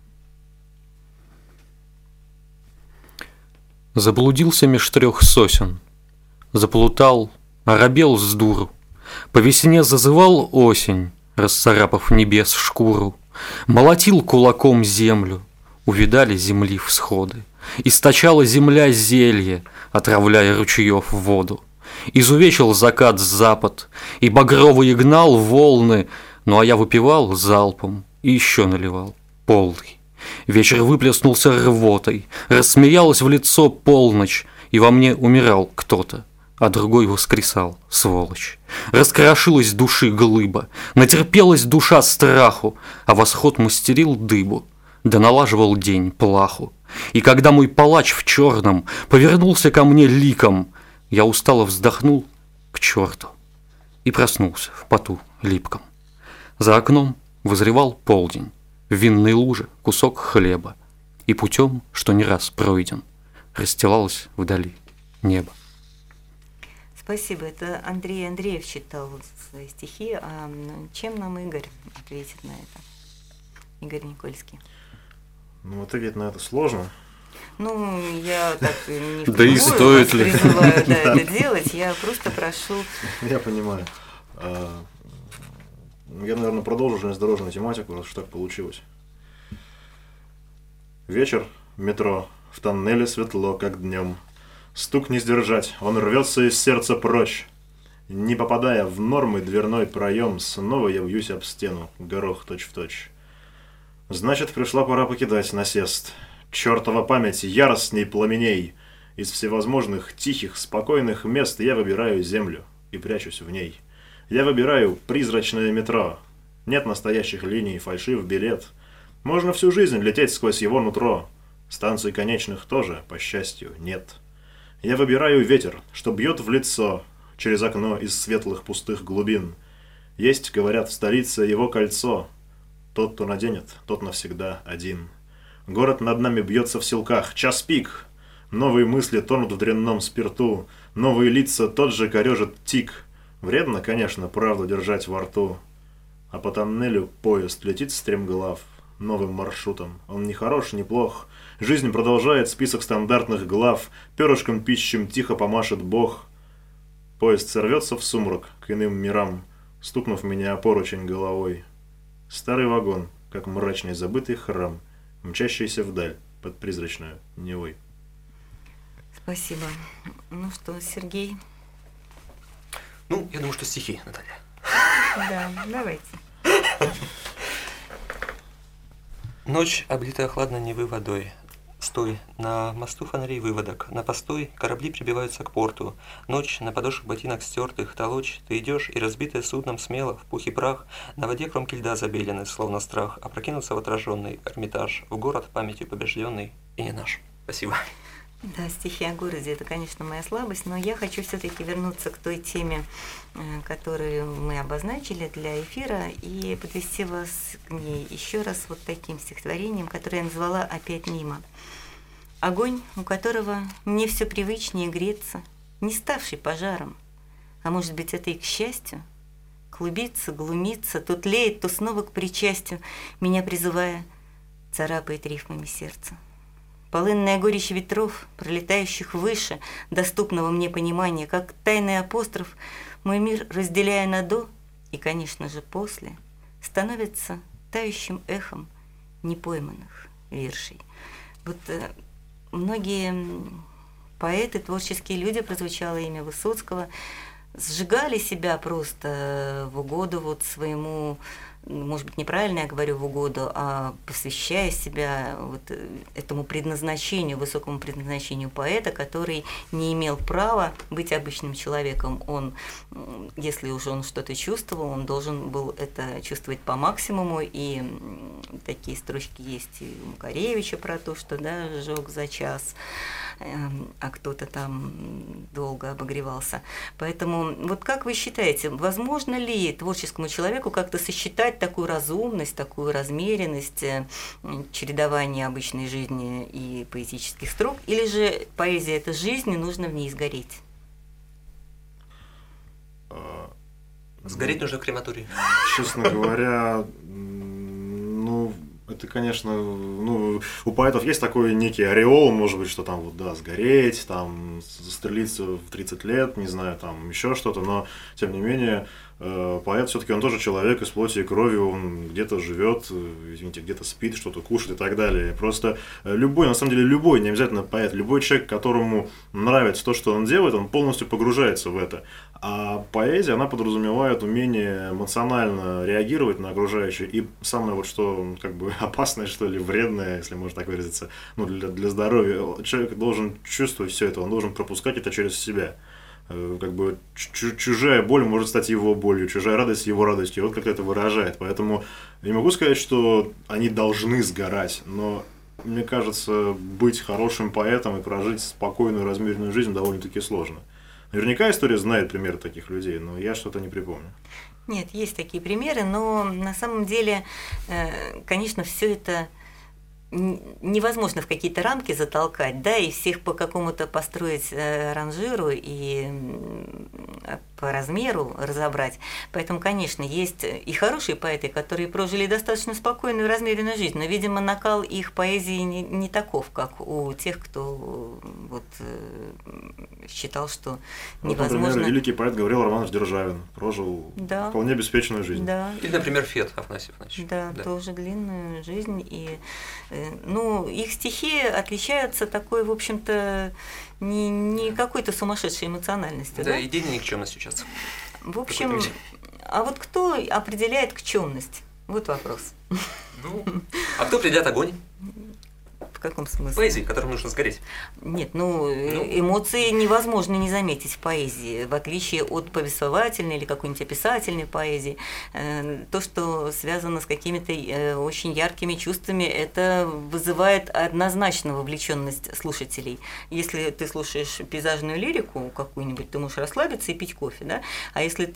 Заблудился меж трех сосен, заплутал, оробел с дуру. По весне зазывал осень, расцарапав небес шкуру, молотил кулаком землю, увидали земли всходы, источала земля зелье, отравляя ручьев воду. Изувечил закат запад, и багровый гнал волны, ну а я выпивал залпом и еще наливал полный. Вечер выплеснулся рвотой, рассмеялась в лицо полночь, и во мне умирал кто-то, а другой воскресал, сволочь. Раскрошилась души глыба, натерпелась душа страху, а восход мастерил дыбу, да налаживал день плаху. И когда мой палач в черном повернулся ко мне ликом, я устало вздохнул к черту и проснулся в поту липком. За окном вызревал полдень, в винной луже кусок хлеба, и путем, что не раз пройден, расстилалось вдали небо. Спасибо. Это Андрей Андреев читал свои стихи. А чем нам Игорь ответит на это? Игорь Никольский. Ну, ответить на это сложно. Ну, я так не да и стоит ли? призываю да, это делать. Я просто прошу... Я понимаю. Я, наверное, продолжу железнодорожную тематику, раз уж так получилось. Вечер, метро, в тоннеле светло, как днем. Стук не сдержать, он рвется из сердца прочь. Не попадая в нормы дверной проем, снова я вьюсь об стену, горох точь-в-точь. Значит, пришла пора покидать насест. Чёртова память яростней пламеней. Из всевозможных тихих, спокойных мест я выбираю землю и прячусь в ней. Я выбираю призрачное метро. Нет настоящих линий, фальшив билет. Можно всю жизнь лететь сквозь его нутро. Станций конечных тоже, по счастью, нет. Я выбираю ветер, что бьет в лицо через окно из светлых пустых глубин. Есть, говорят, в столице его кольцо. Тот, кто наденет, тот навсегда один. Город над нами бьется в силках, час пик. Новые мысли тонут в дрянном спирту. Новые лица тот же корежит тик. Вредно, конечно, правду держать во рту. А по тоннелю поезд летит стремглав новым маршрутом. Он не хорош, не плох. Жизнь продолжает список стандартных глав. Перышком пищем тихо помашет Бог. Поезд сорвется в сумрак к иным мирам, стукнув меня о поручень головой. Старый вагон, как мрачный забытый храм, мчащийся вдаль под призрачную Невой. Спасибо. Ну что, Сергей? Ну, я думаю, что стихи, Наталья. Да, давайте. Ночь, облитая хладной Невы водой. Стой, на мосту фонарей выводок, на постой корабли прибиваются к порту. Ночь, на подошвах ботинок стертых, толочь, ты идешь, и разбитое судном смело, в пух и прах, на воде кромки льда забелены, словно страх, опрокинуться в отраженный Эрмитаж, в город памятью побежденный и не наш. Спасибо. Да, стихи о городе – это, конечно, моя слабость, но я хочу все-таки вернуться к той теме, которую мы обозначили для эфира, и подвести вас к ней еще раз вот таким стихотворением, которое я назвала «Опять мимо». Огонь, у которого мне все привычнее греться, не ставший пожаром, а может быть, это и к счастью, клубится, глумится, то тлеет, то снова к причастию, меня призывая, царапает рифмами сердце. Полынная горечь ветров, пролетающих выше доступного мне понимания, как тайный апостроф, мой мир, разделяя на «до» и, конечно же, «после», становится тающим эхом непойманных виршей. Вот э, многие поэты, творческие люди, прозвучало имя Высоцкого, сжигали себя просто в угоду вот своему, может быть, неправильно я говорю в угоду, а посвящая себя вот этому предназначению, высокому предназначению поэта, который не имел права быть обычным человеком. Он, если уж он что-то чувствовал, он должен был это чувствовать по максимуму, и такие строчки есть и у Макаревича про то, что, да, сжег за час, а кто-то там долго обогревался. Поэтому вот как вы считаете, возможно ли творческому человеку как-то сосчитать такую разумность, такую размеренность, чередование обычной жизни и поэтических строк, или же поэзия – это жизнь, и нужно в ней сгореть? Сгореть нужно в крематории. Честно говоря, ну, это, конечно, ну, у поэтов есть такой некий ореол, может быть, что там вот, да, сгореть, там, застрелиться в тридцать лет, не знаю, там, еще что-то, но, тем не менее, поэт все-таки он тоже человек из плоти и крови, он где-то живет, извините, где-то спит, что-то кушает и так далее. Просто любой, на самом деле, любой, не обязательно поэт, любой человек, которому нравится то, что он делает, он полностью погружается в это. А поэзия, она подразумевает умение эмоционально реагировать на окружающее. И самое вот что, как бы, опасное, что ли, вредное, если можно так выразиться, ну, для, для здоровья, человек должен чувствовать все это, он должен пропускать это через себя. Как бы чужая боль может стать его болью, чужая радость его радостью, вот как это выражает. Поэтому не могу сказать, что они должны сгорать, но мне кажется, быть хорошим поэтом и прожить спокойную, размеренную жизнь довольно-таки сложно. Наверняка история знает примеры таких людей, но я что-то не припомню. Нет, есть такие примеры, но на самом деле, конечно, все это невозможно в какие-то рамки затолкать, да, и всех по какому-то построить ранжиру и по размеру разобрать. Поэтому, конечно, есть и хорошие поэты, которые прожили достаточно спокойную и размеренную жизнь, но, видимо, накал их поэзии не, не таков, как у тех, кто вот, считал, что невозможно... Вот, например, великий поэт Гавриил Романович Державин прожил да. вполне обеспеченную жизнь. Да. Или, например, Фет Афанасьев. Да, да, тоже длинную жизнь. И, ну, их стихи отличаются такой, в общем-то, не, не какой-то сумасшедшей эмоциональностью. Да, да? Идейной никчемностью часто. В общем, а вот кто определяет никчемность? Вот вопрос. Ну, а кто определяет огонь? В каком смысле? Поэзии, которым нужно сгореть. Нет, ну, ну, эмоции невозможно не заметить в поэзии, в отличие от повествовательной или какой-нибудь описательной поэзии. То, что связано с какими-то очень яркими чувствами, это вызывает однозначно вовлеченность слушателей. Если ты слушаешь пейзажную лирику какую-нибудь, ты можешь расслабиться и пить кофе, да? А если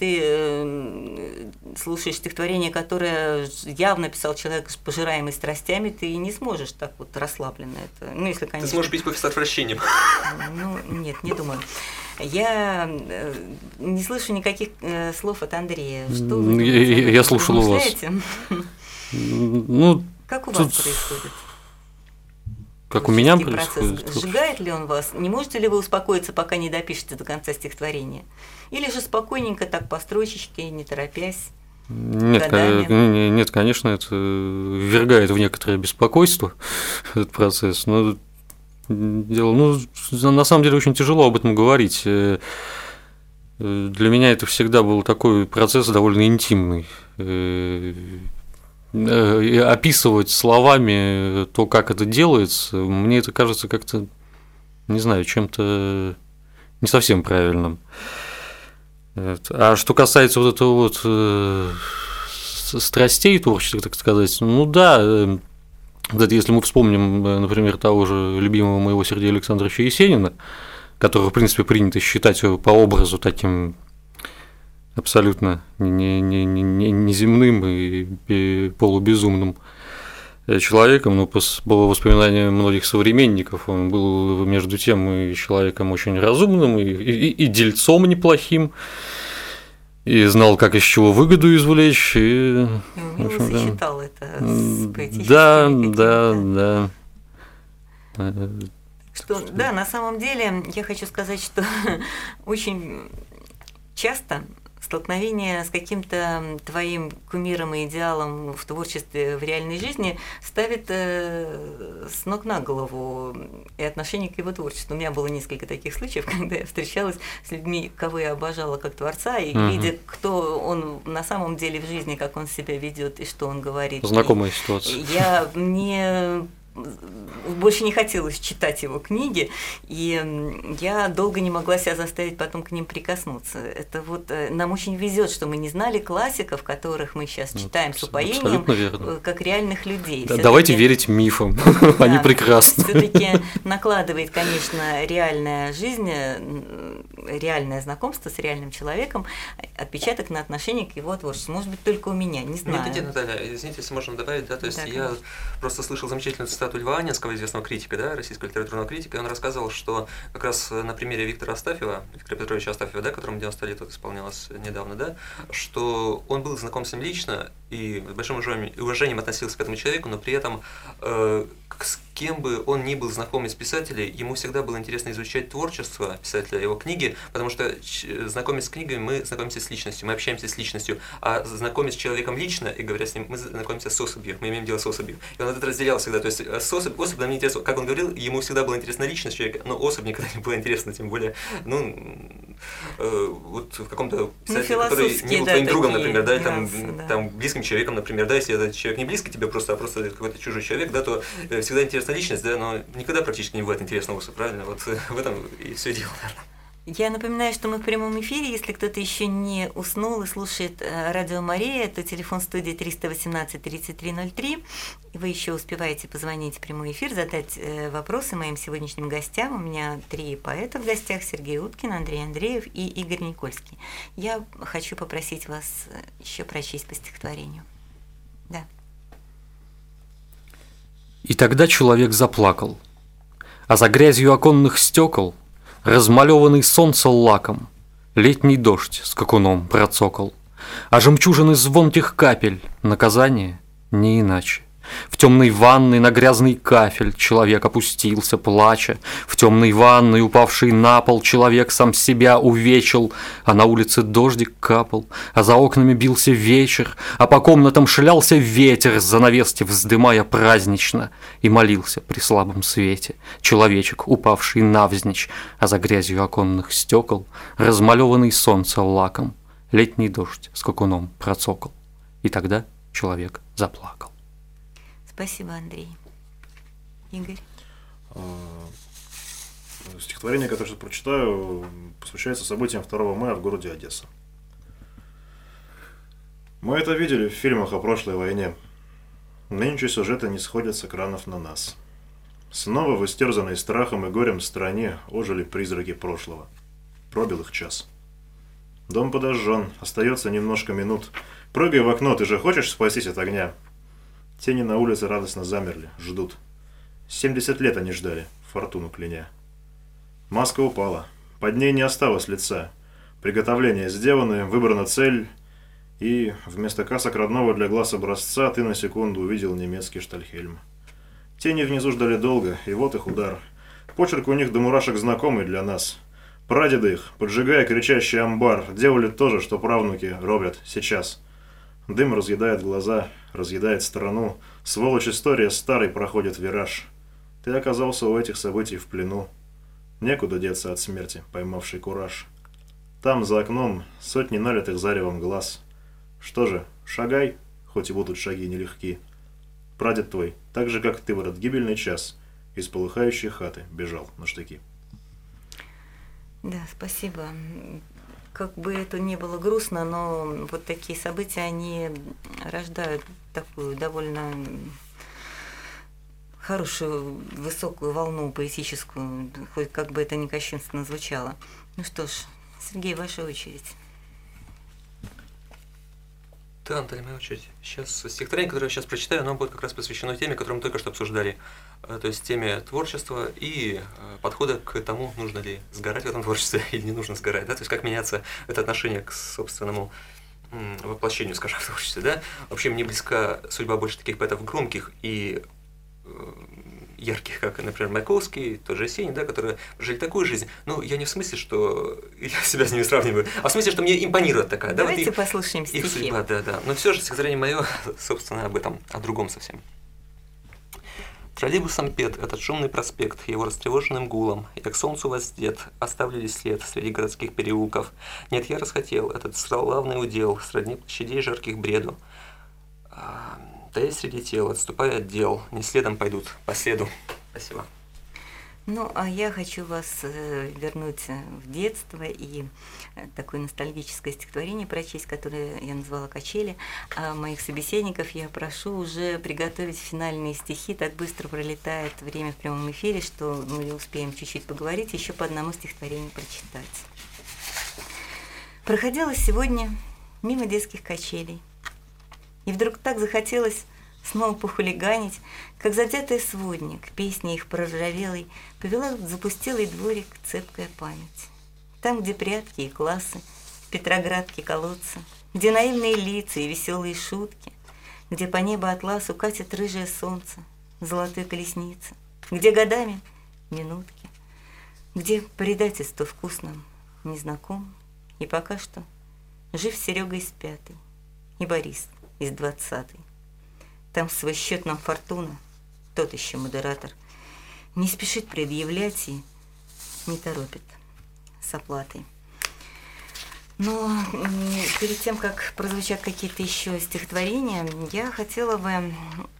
ты слушаешь стихотворение, которое явно писал человек, пожираемый страстями, ты не сможешь так вот расслабиться. Это, ну, если, конечно... Ты сможешь пить кофе с отвращением. Ну, нет, не думаю. Я не слышу никаких э, слов от Андрея. Что вы я, я, я слушал у вас. Ну, как у тут... вас происходит? Как у меня происходит? Процесс. Сжигает ли он вас? Не можете ли вы успокоиться, пока не допишете до конца стихотворения? Или же спокойненько, так по строчечке, не торопясь? Нет, нет, конечно, это ввергает в некоторое беспокойство этот процесс. Но дело, ну, на самом деле очень тяжело об этом говорить. Для меня это всегда был такой процесс довольно интимный. Описывать словами то, как это делается, мне это кажется как-то, не знаю, чем-то не совсем правильным. А что касается вот этого вот э, страстей творческих, так сказать, ну да, э, Вот это если мы вспомним, например, того же любимого моего Сергея Александровича Есенина, которого, в принципе, принято считать по образу таким абсолютно неземным и полубезумным человеком, но по воспоминаниям многих современников он был между тем и человеком очень разумным, и, и, и дельцом неплохим, и знал, как из чего выгоду извлечь, и, в общем, сочетал да. это с поэтическим. Да, да, да. Что, да, на самом деле я хочу сказать, что очень часто столкновение с каким-то твоим кумиром и идеалом в творчестве, в реальной жизни ставит э, с ног на голову и отношение к его творчеству. У меня было несколько таких случаев, когда я встречалась с людьми, кого я обожала как творца, и uh-huh. видя, кто он на самом деле в жизни, как он себя ведет и что он говорит. Знакомая ситуация. Я мне больше не хотелось читать его книги, и я долго не могла себя заставить потом к ним прикоснуться. Это вот нам очень везет, что мы не знали классиков, которых мы сейчас читаем с упоением, как реальных людей. Да, давайте верить мифам, да, они прекрасны. Все-таки накладывает, конечно, реальная жизнь, реальное знакомство с реальным человеком отпечаток на отношение к его творчеству. Может быть, только у меня, не знаю. Видите, Наталья, извините, если можно добавить, да, то есть да, я конечно. просто слышал замечательную цитату Льва Анинского, известного критика, да, российского литературного критика, и он рассказывал, что как раз на примере Виктора Астафьева, Виктора Петровича Астафьева, да, которому девяносто лет исполнялось недавно, да, что он был знаком с ним лично и с большим уважением относился к этому человеку, но при этом э, с кем бы он ни был знаком из писателей, ему всегда было интересно изучать творчество писателя, его книги, потому что знакомясь с книгами, мы знакомимся с личностью, мы общаемся с личностью, а знакомясь с человеком лично и говоря с ним, мы знакомимся с особью, мы имеем дело с особью. И он это разделял всегда, то есть с особь, особь нам не интересно, как он говорил, ему всегда была интересна личность человека, но особь никогда не была интересна, тем более, ну, э, вот в каком-то писателе, ну, который не был да, твоим другом, например, да, там, да. там близким человеком, например, да, если этот человек не близкий тебе просто, а просто какой-то чужой человек, да, то всегда интересна личность, да, но никогда практически не бывает интересного особь, правильно? Вот в этом и все дело, наверное. Я напоминаю, что мы в прямом эфире. Если кто-то еще не уснул и слушает Радио Мария, то телефон студии триста восемнадцать тридцать три ноль три. Вы еще успеваете позвонить в прямой эфир, задать вопросы моим сегодняшним гостям. У меня три поэта в гостях: Сергей Уткин, Андрей Андреев и Игорь Никольский. Я хочу попросить вас еще прочесть по стихотворению. Да. И тогда человек заплакал, а за грязью оконных стекол, размалеванный солнцем лаком, летний дождь с скакуном процокал, а жемчужины звонких капель наказание не иначе. В темной ванной на грязный кафель человек опустился, плача. В темной ванной, упавший на пол, человек сам себя увечил, а на улице дождик капал, а за окнами бился вечер, а по комнатам шлялся ветер, занавески вздымая празднично, и молился при слабом свете человечек, упавший навзничь, а за грязью оконных стекол, размалеванный солнцем лаком, летний дождь с скакуном процокал. И тогда человек заплакал. Спасибо, Андрей. Игорь? Стихотворение, которое сейчас прочитаю, посвящается событиям второго мая в городе Одесса. Мы это видели в фильмах о прошлой войне. Нынче сюжеты не сходят с экранов на нас. Снова в истерзанной страхом и горем стране ожили призраки прошлого. Пробил их час. Дом подожжен, остается немножко минут. Прыгай в окно, ты же хочешь спастись от огня? Тени на улице радостно замерли, ждут. Семьдесят лет они ждали, фортуну кляня. Маска упала, под ней не осталось лица. Приготовления сделаны, выбрана цель, и вместо касок родного для глаз образца ты на секунду увидел немецкий штальхельм. Тени внизу ждали долго, и вот их удар. Почерк у них до мурашек знакомый для нас. Прадеды их, поджигая кричащий амбар, делали то же, что правнуки робят сейчас. Дым разъедает глаза, разъедает страну. Сволочь история старый проходит вираж. Ты оказался у этих событий в плену. Некуда деться от смерти, поймавший кураж. Там, за окном, сотни налитых заревом глаз. Что же, шагай, хоть и будут шаги нелегки. Прадед твой, так же, как ты в этот гибельный час, из полыхающей хаты бежал на штыки. Да, спасибо. Как бы это ни было грустно, но вот такие события, они рождают такую довольно хорошую высокую волну поэтическую, хоть как бы это ни кощунственно звучало. Ну что ж, Сергей, ваша очередь. Да, Анталия, моя очередь. Сейчас стихотворение, которое я сейчас прочитаю, оно будет как раз посвящено теме, которую мы только что обсуждали. То есть теме творчества и подхода к тому, нужно ли сгорать в этом творчестве или не нужно сгорать. Да? То есть как меняться это отношение к собственному воплощению, скажем, в творчестве. Да? Вообще мне близка судьба больше таких поэтов громких и ярких, как, например, Маяковский, тот же Есенин, да, которые жили такую жизнь. Ну, я не в смысле, что я себя с ними сравниваю, а в смысле, что мне импонирует такая. Давайте да, вот их, послушаем стихи. Их судьба, да, да. Но все же стихотворение мое, собственно, об этом, о другом совсем. Троллейбусом пет этот шумный проспект, его растревоженным гулом, я к солнцу воздет, оставлю ли след среди городских переулков. Нет, я расхотел этот славный удел, сродни площадей жарких бреду. Да я среди тел, отступая от дел, не следом пойдут, по следу. Спасибо. Ну, а я хочу вас вернуть в детство и такое ностальгическое стихотворение прочесть, которое я назвала «Качели». А моих собеседников я прошу уже приготовить финальные стихи. Так быстро пролетает время в прямом эфире, что мы успеем чуть-чуть поговорить, еще по одному стихотворению прочитать. Проходила сегодня мимо детских качелей. И вдруг так захотелось снова похулиганить, как завзятый сводник, песни их проржавелой повела в запустелый дворик цепкая память. Там, где прятки и классы, Петроградки колодцы, где наивные лица и веселые шутки, где по небу атласу катит рыжее солнце, золотой колесницы, где годами минутки, где предательство вкусным незнаком, и пока что жив Серега из пятой и Борис из двадцатой. Там свой счет нам фортуна, тот еще модератор, не спешит предъявлять и не торопит с оплатой. Но перед тем, как прозвучат какие-то еще стихотворения, я хотела бы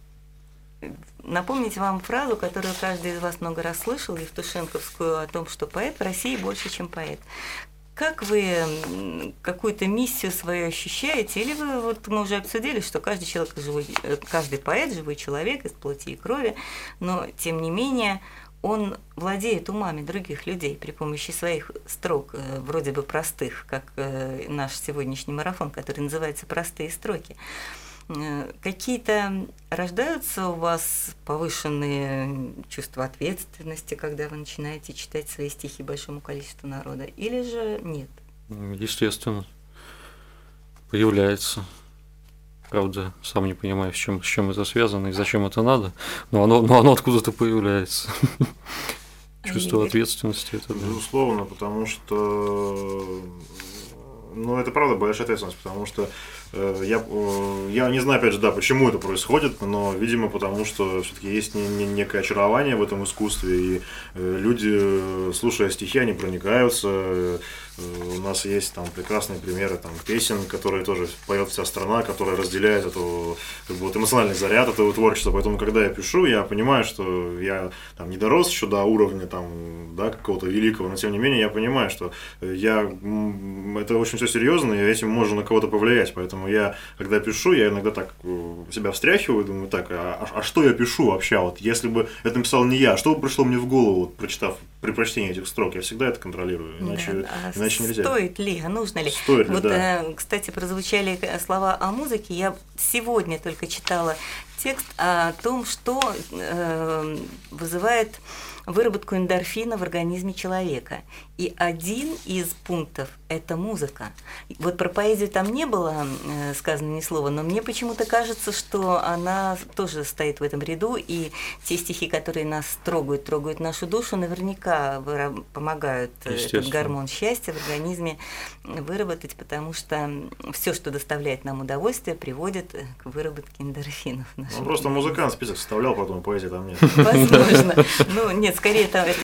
напомнить вам фразу, которую каждый из вас много раз слышал, евтушенковскую, о том, что поэт в России больше, чем поэт. Как вы какую-то миссию свою ощущаете? Или вы, вот мы уже обсудили, что каждый человек живой, каждый поэт живой человек из плоти и крови, но тем не менее он владеет умами других людей при помощи своих строк, вроде бы простых, как наш сегодняшний марафон, который называется «Простые строки». Какие-то рождаются у вас повышенные чувства ответственности, когда вы начинаете читать свои стихи большому количеству народа, или же нет? Естественно, появляется. Правда, сам не понимаю, с чем, с чем это связано и зачем это надо, но оно, но оно откуда-то появляется. Чувство ответственности. Это, да. Безусловно, потому что, ну, это правда большая ответственность, потому что э, я, э, я не знаю, опять же, да, почему это происходит, но, видимо, потому что все-таки есть не, не, некое очарование в этом искусстве, и э, люди, слушая стихи, они проникаются. Э, у нас есть там прекрасные примеры там, песен, которые тоже поет вся страна, которая разделяет эту, как бы, вот, эмоциональный заряд этого творчества. Поэтому, когда я пишу, я понимаю, что я там, не дорос еще до уровня там, да, какого-то великого, но тем не менее я понимаю, что я, это очень все серьезно, и этим можно на кого-то повлиять. Поэтому я, когда пишу, я иногда так себя встряхиваю, думаю, так, а, а что я пишу вообще? Вот, если бы это написал не я, что бы пришло мне в голову, вот, прочитав при прочтении этих строк? Я всегда это контролирую, иначе, да, иначе нельзя. Стоит ли, а нужно ли? Стоит ли, вот, да. Кстати, прозвучали слова о музыке. Я сегодня только читала текст о том, что э, вызывает выработку эндорфина в организме человека. И один из пунктов – это музыка. Вот про поэзию там не было э, сказано ни слова, но мне почему-то кажется, что она тоже стоит в этом ряду, и те стихи, которые нас трогают, трогают нашу душу, наверняка выраб- помогают этот гормон счастья в организме выработать, потому что все, что доставляет нам удовольствие, приводит к выработке эндорфинов. Ну, просто музыкант список составлял, потом поэзии там нет. Возможно. Ну, нет, скорее, это